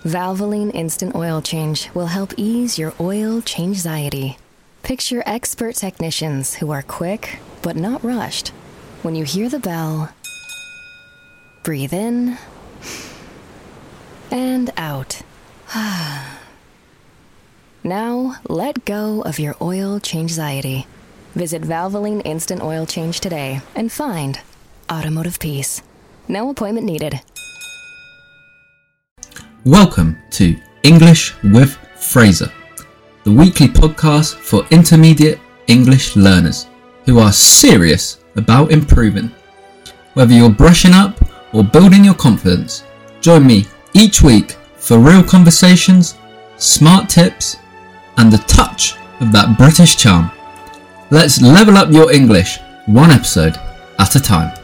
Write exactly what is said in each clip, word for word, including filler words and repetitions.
Valvoline Instant Oil Change will help ease your oil change-anxiety. Picture expert technicians who are quick, but not rushed. When you hear the bell, breathe in and out. Now, let go of your oil change-anxiety. Visit Valvoline Instant Oil Change today and find automotive peace. No appointment needed. Welcome to English with Fraser, the weekly podcast for intermediate English learners who are serious about improving. Whether you're brushing up or building your confidence, join me each week for real conversations, smart tips, and the touch of that British charm. Let's level up your English one episode at a time.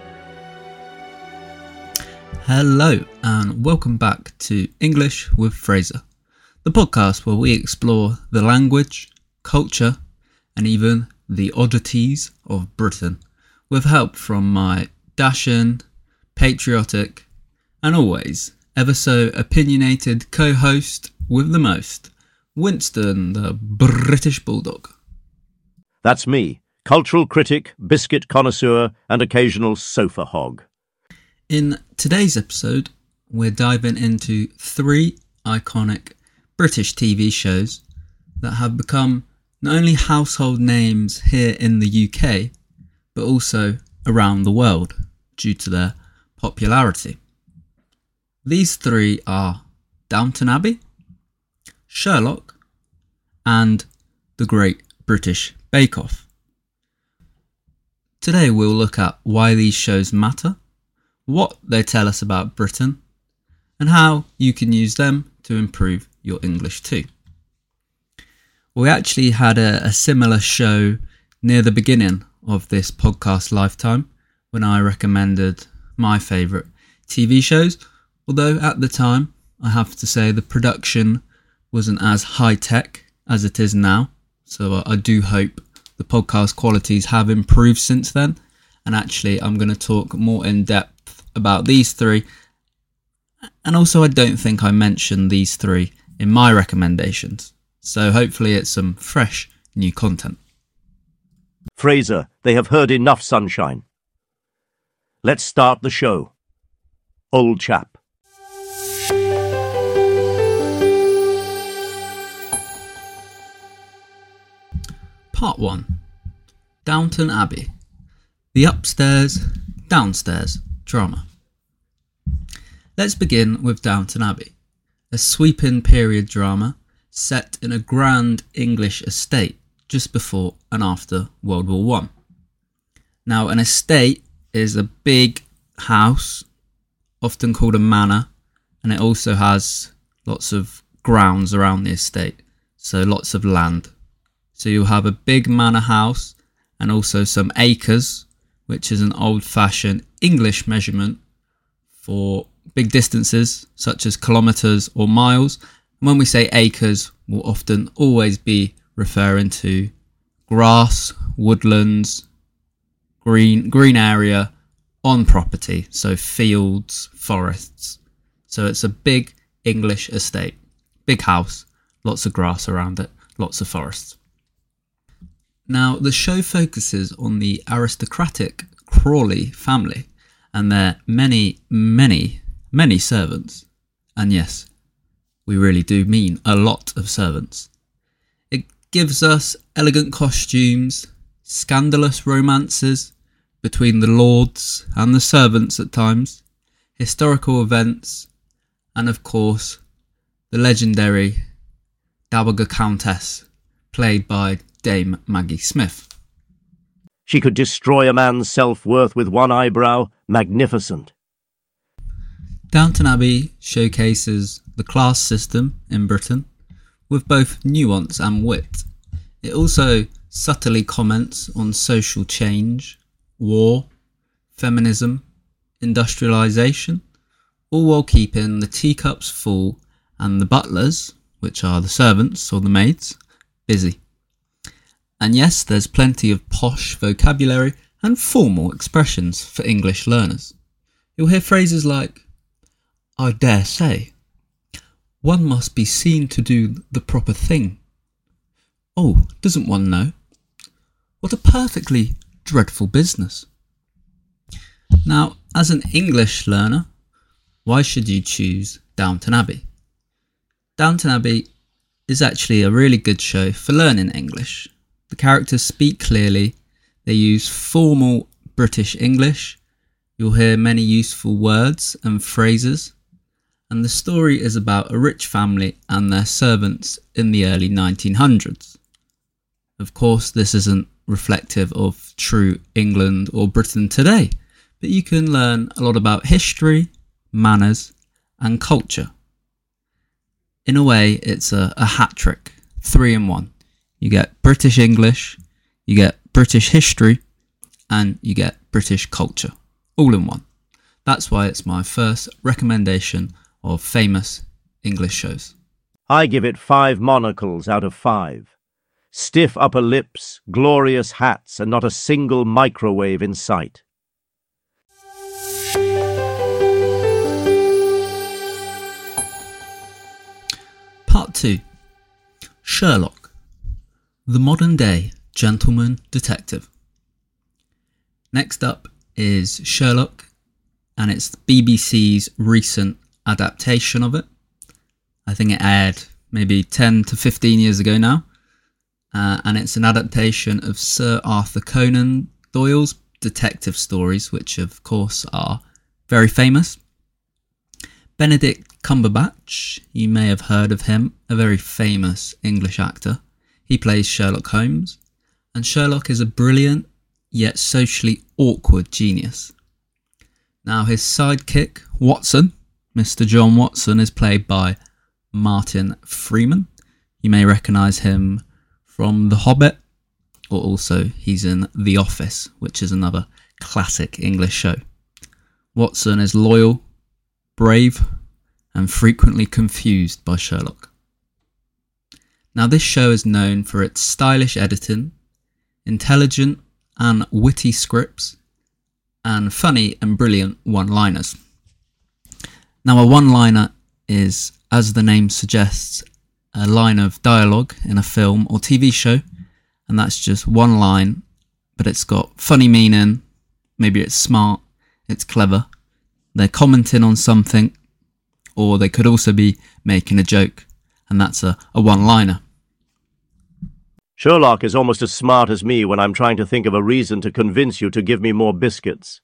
Hello and welcome back to English with Fraser, the podcast where we explore the language, culture and even the oddities of Britain with help from my dashing, patriotic and always ever so opinionated co-host with the most, Winston the British Bulldog. That's me, cultural critic, biscuit connoisseur and occasional sofa hog. In today's episode, we're diving into three iconic British T V shows that have become not only household names here in the U K, but also around the world due to their popularity. These three are Downton Abbey, Sherlock, and The Great British Bake Off. Today we'll look at why these shows matter, what they tell us about Britain, and how you can use them to improve your English too. We actually had a, a similar show near the beginning of this podcast lifetime when I recommended my favourite T V shows, although at the time I have to say the production wasn't as high tech as it is now, so I do hope the podcast qualities have improved since then, and actually I'm going to talk more in depth about these three, and also I don't think I mentioned these three in my recommendations, so hopefully it's some fresh new content. Fraser, they have heard enough sunshine. Let's start the show. Old chap. Part one. Downton Abbey. The upstairs, downstairs drama. Let's begin with Downton Abbey, a sweeping period drama set in a grand English estate just before and after World War One. Now, an estate is a big house, often called a manor, and it also has lots of grounds around the estate, so lots of land. So you'll have a big manor house and also some acres, which is an old-fashioned English measurement for big distances such as kilometres or miles. And when we say acres, we'll often always be referring to grass, woodlands, green green area on property, so fields, forests. So it's a big English estate, big house, lots of grass around it, lots of forests. Now, the show focuses on the aristocratic Crawley family and their many, many, many servants. And yes, we really do mean a lot of servants. It gives us elegant costumes, scandalous romances between the lords and the servants at times, historical events, and of course, the legendary Dowager Countess, played by Dame Maggie Smith. She could destroy a man's self-worth with one eyebrow. Magnificent. Downton Abbey showcases the class system in Britain with both nuance and wit. It also subtly comments on social change, war, feminism, industrialisation, all while keeping the teacups full and the butlers, which are the servants or the maids, busy. And yes, there's plenty of posh vocabulary and formal expressions for English learners. You'll hear phrases like, I dare say, One must be seen to do the proper thing. Oh, doesn't one know? What a perfectly dreadful business. Now, as an English learner, why should you choose Downton Abbey? Downton Abbey is actually a really good show for learning English. The characters speak clearly, they use formal British English, you'll hear many useful words and phrases, and the story is about a rich family and their servants in the early nineteen hundreds. Of course, this isn't reflective of true England or Britain today, but you can learn a lot about history, manners, and culture. In a way, it's a, a hat trick, three in one. You get British English, you get British history, and you get British culture, all in one. That's why it's my first recommendation of famous English shows. I give it five monocles out of five. Stiff upper lips, glorious hats, and not a single microwave in sight. Part two. Sherlock, the modern day gentleman detective. Next up is Sherlock, and it's B B C's recent adaptation of it. I think it aired maybe ten to fifteen years ago now, uh, and it's an adaptation of Sir Arthur Conan Doyle's detective stories, which of course are very famous. Benedict Cumberbatch, you may have heard of him, a very famous English actor. He plays Sherlock Holmes, and Sherlock is a brilliant yet socially awkward genius. Now his sidekick, Watson, Mister John Watson, is played by Martin Freeman. You may recognise him from The Hobbit, or also he's in The Office, which is another classic English show. Watson is loyal, brave, and frequently confused by Sherlock. Now this show is known for its stylish editing, intelligent and witty scripts, and funny and brilliant one-liners. Now a one-liner is, as the name suggests, a line of dialogue in a film or T V show, and that's just one line, but it's got funny meaning, maybe it's smart, it's clever, they're commenting on something, or they could also be making a joke, and that's a, a one-liner. Sherlock is almost as smart as me when I'm trying to think of a reason to convince you to give me more biscuits.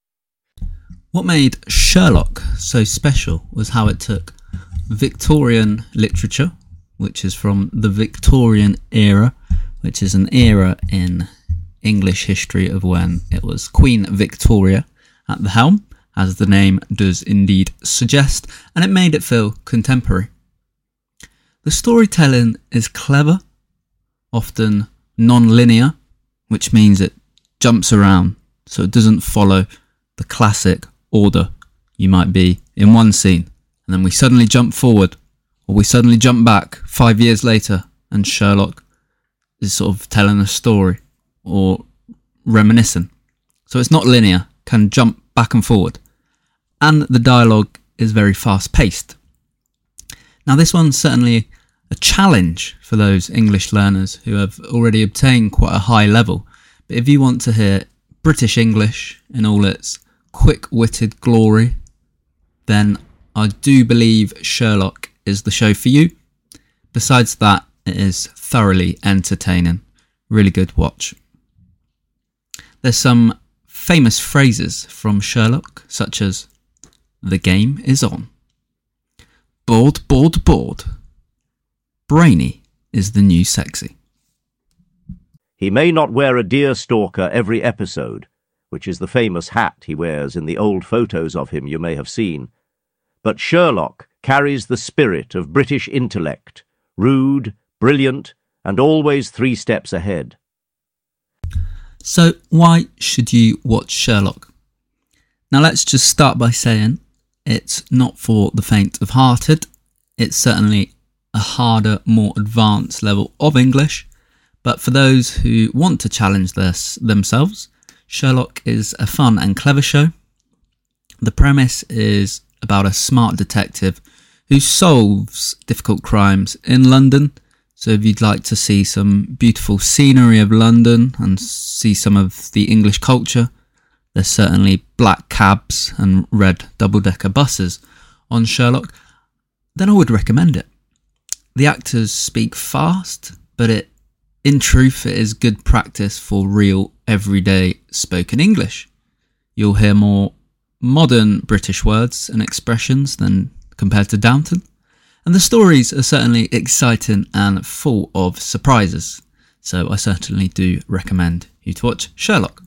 What made Sherlock so special was how it took Victorian literature, which is from the Victorian era, which is an era in English history of when it was Queen Victoria at the helm, as the name does indeed suggest, and it made it feel contemporary. The storytelling is clever, often non-linear, which means it jumps around, so it doesn't follow the classic order. You might be in one scene, and then we suddenly jump forward, or we suddenly jump back five years later, and Sherlock is sort of telling a story, or reminiscing. So it's not linear, can jump back and forward. And the dialogue is very fast-paced. Now this one's certainly a challenge for those English learners who have already obtained quite a high level. But if you want to hear British English in all its quick-witted glory, then I do believe Sherlock is the show for you. Besides that, it is thoroughly entertaining. Really good watch. There's some famous phrases from Sherlock, such as, "The game is on," "Bored, bored, bored," "Brainy is the new sexy." He may not wear a deer stalker every episode, which is the famous hat he wears in the old photos of him you may have seen, but Sherlock carries the spirit of British intellect, rude, brilliant, and always three steps ahead. So why should you watch Sherlock? Now let's just start by saying it's not for the faint of hearted. It's certainly a harder, more advanced level of English, but for those who want to challenge this themselves, Sherlock is a fun and clever show. The premise is about a smart detective who solves difficult crimes in London. So if you'd like to see some beautiful scenery of London and see some of the English culture, there's certainly black cabs and red double-decker buses on Sherlock, then I would recommend it. The actors speak fast, but it, in truth, it is good practice for real, everyday spoken English. You'll hear more modern British words and expressions than compared to Downton. And the stories are certainly exciting and full of surprises. So I certainly do recommend you to watch Sherlock.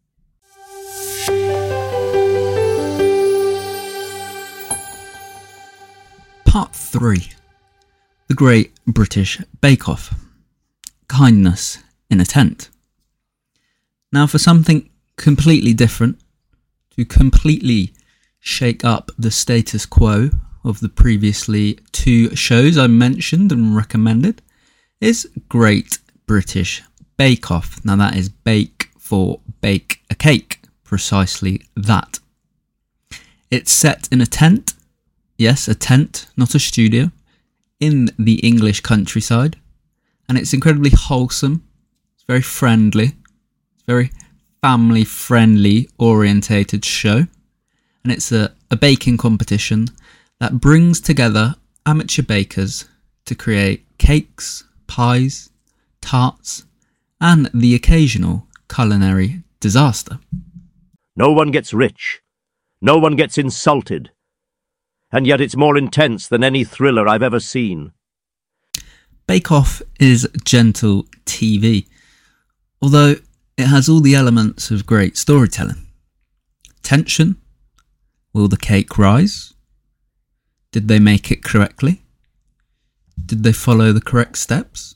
Part three. The Great British Bake Off. Kindness in a Tent. Now for something completely different, to completely shake up the status quo of the previously two shows I mentioned and recommended, is Great British Bake Off. Now that is bake for bake a cake, precisely that. It's set in a tent, yes, a tent, not a studio, in the English countryside, and it's incredibly wholesome, it's very friendly, it's very family friendly orientated show, and it's a, a baking competition that brings together amateur bakers to create cakes, pies, tarts, and the occasional culinary disaster. No one gets rich. No one gets insulted. And yet it's more intense than any thriller I've ever seen. Bake Off is gentle T V, although it has all the elements of great storytelling. Tension. Will the cake rise? Did they make it correctly? Did they follow the correct steps?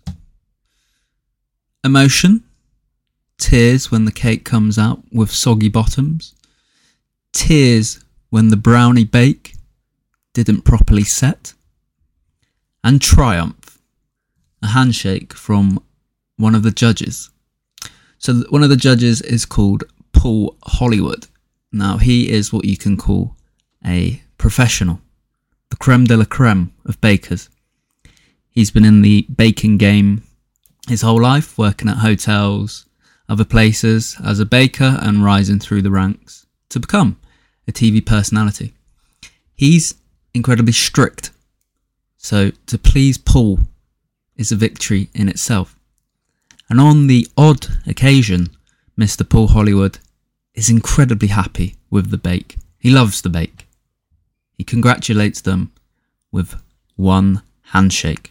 Emotion. Tears when the cake comes out with soggy bottoms. Tears when the brownie bake didn't properly set. And triumph. A handshake from one of the judges. So one of the judges is called Paul Hollywood. Now he is what you can call a professional. The creme de la creme of bakers. He's been in the baking game his whole life, working at hotels, other places as a baker and rising through the ranks to become a T V personality. He's incredibly strict, so to please Paul is a victory in itself. And on the odd occasion, Mister Paul Hollywood is incredibly happy with the bake. He loves the bake. He congratulates them with one handshake.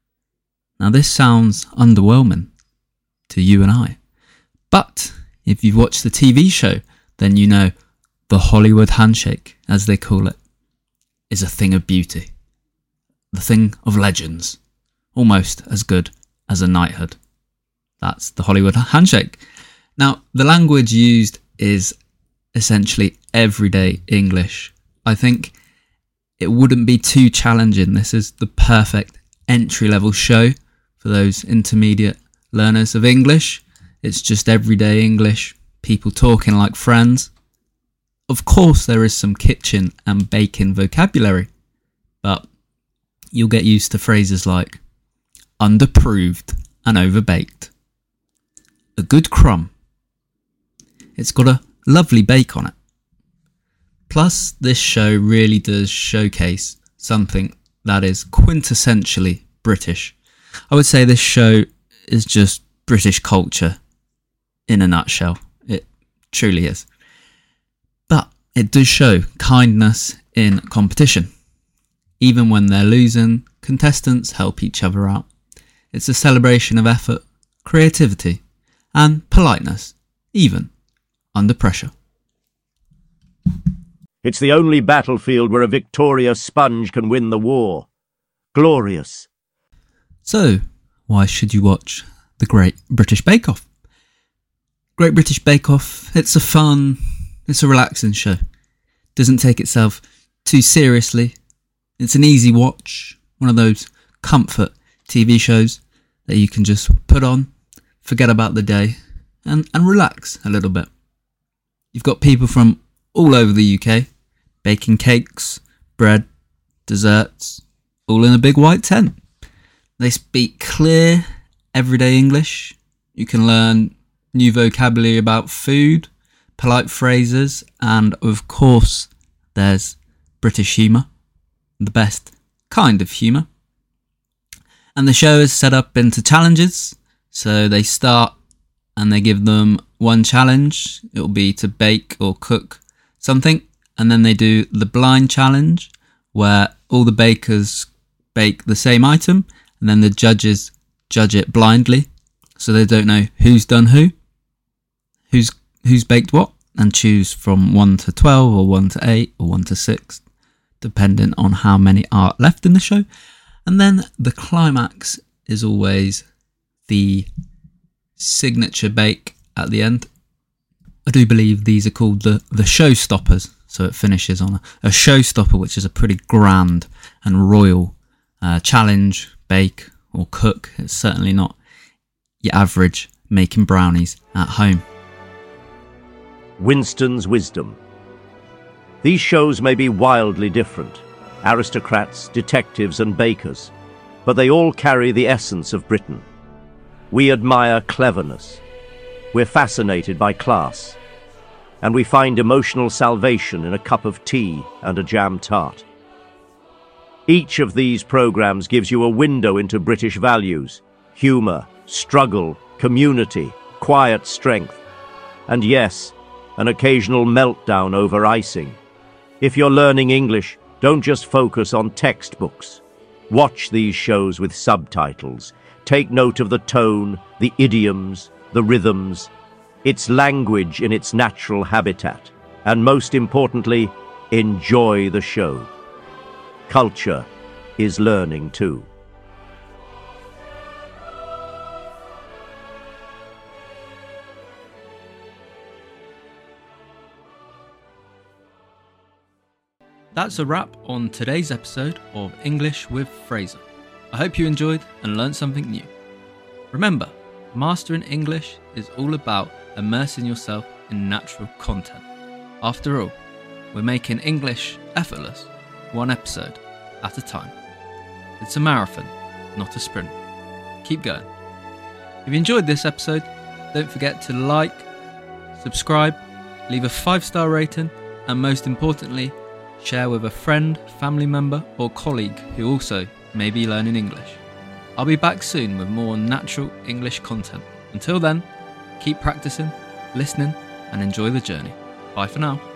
Now this sounds underwhelming to you and I, but if you've watched the T V show, then you know the Hollywood handshake, as they call it, is a thing of beauty. The thing of legends. Almost as good as a knighthood. That's the Hollywood handshake. Now, the language used is essentially everyday English. I think it wouldn't be too challenging. This is the perfect entry-level show for those intermediate learners of English. It's just everyday English, people talking like friends. Of course, there is some kitchen and baking vocabulary, but you'll get used to phrases like underproved and overbaked. A good crumb. It's got a lovely bake on it. Plus, this show really does showcase something that is quintessentially British. I would say this show is just British culture in a nutshell. It truly is. But it does show kindness in competition. Even when they're losing, contestants help each other out. It's a celebration of effort, creativity, and politeness, even under pressure. It's the only battlefield where a victorious sponge can win the war. Glorious. So, why should you watch The Great British Bake Off? Great British Bake Off, it's a fun, it's a relaxing show. Doesn't take itself too seriously. It's an easy watch, one of those comfort T V shows that you can just put on, forget about the day, and, and relax a little bit. You've got people from all over the U K baking cakes, bread, desserts, all in a big white tent. They speak clear, everyday English. You can learn new vocabulary about food, polite phrases, and of course, there's British humour, the best kind of humour. And the show is set up into challenges. So they start and they give them one challenge. It will be to bake or cook something. And then they do the blind challenge, where all the bakers bake the same item. And then the judges judge it blindly. So they don't know who's done who, who's who's baked what, and choose from one to twelve or one to eight or one to six, depending on how many are left in the show. And then the climax is always the signature bake at the end. I do believe these are called the, the showstoppers. So it finishes on a, a showstopper, which is a pretty grand and royal uh, challenge, bake or cook. It's certainly not your average making brownies at home. Winston's Wisdom. These shows may be wildly different, aristocrats, detectives and bakers, but they all carry the essence of Britain. We admire cleverness, we're fascinated by class, and we find emotional salvation in a cup of tea and a jam tart. Each of these programs gives you a window into British values, humour, struggle, community, quiet strength, and yes, an occasional meltdown over icing. If you're learning English, don't just focus on textbooks. Watch these shows with subtitles. Take note of the tone, the idioms, the rhythms. It's language in its natural habitat. And most importantly, enjoy the show. Culture is learning too. That's a wrap on today's episode of English with Fraser. I hope you enjoyed and learned something new. Remember, mastering English is all about immersing yourself in natural content. After all, we're making English effortless, one episode at a time. It's a marathon, not a sprint. Keep going. If you enjoyed this episode, don't forget to like, subscribe, leave a five-star rating, and most importantly, share with a friend, family member, or colleague who also may be learning English. I'll be back soon with more natural English content. Until then, keep practicing, listening, and enjoy the journey. Bye for now.